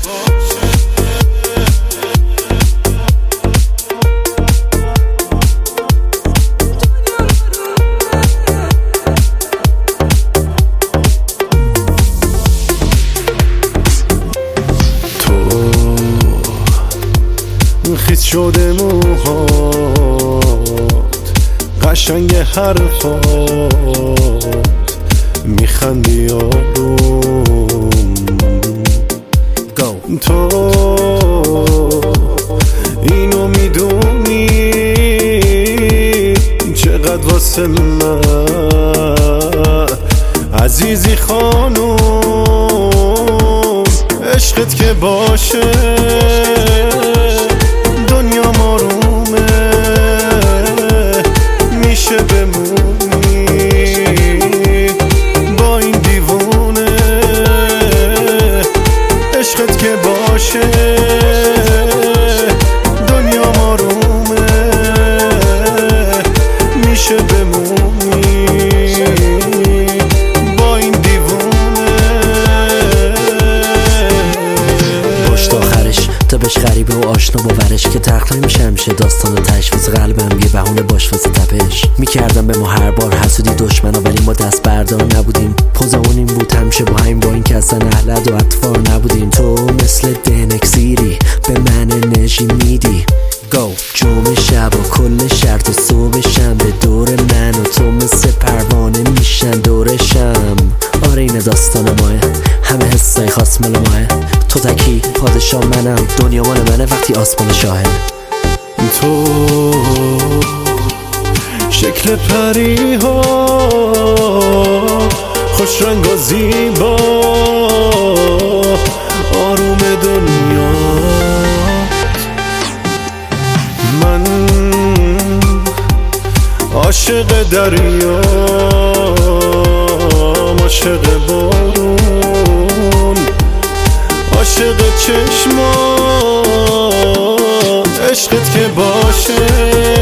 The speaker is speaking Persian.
خیس شده موهات قشنگ حرفات میخندی آروم تو اینو میدونی چقدر واسه من عزیزی خانوم عشقت که باشه دنیا آرومه میشه بمونی با این دیوونه عشقت که باشه دنیا آرومه میشه بمونی با این دیوونه پشت آخرش تا بهش غریبه و آشنا باورش که تخت نمیشه میشه داستان تشویز قلبم یه بهونه باش واسه تپش میکردم به ما هر بار حسودی دشمنا ولی ما دست بردار نبودیم پوزمون این بود همیشه با همین با این که اصلا اهلد و اطفار نبودیم تو مثل دنکسیری به من انرژی میدی جمعه شب و کل شرط و صبح شنبه دور من و تو مثل پروانه میشن دورشم آره این داستان ماه همه حسای خاص مال ماه تو تکی پادشاه منم دنیا مال منه وقتی آسمان شاهه تو شکل پری ها خوش رنگ و زیبا آروم دنیا من عاشق دریا عاشق بارون عاشق چشمات عشقت که باشه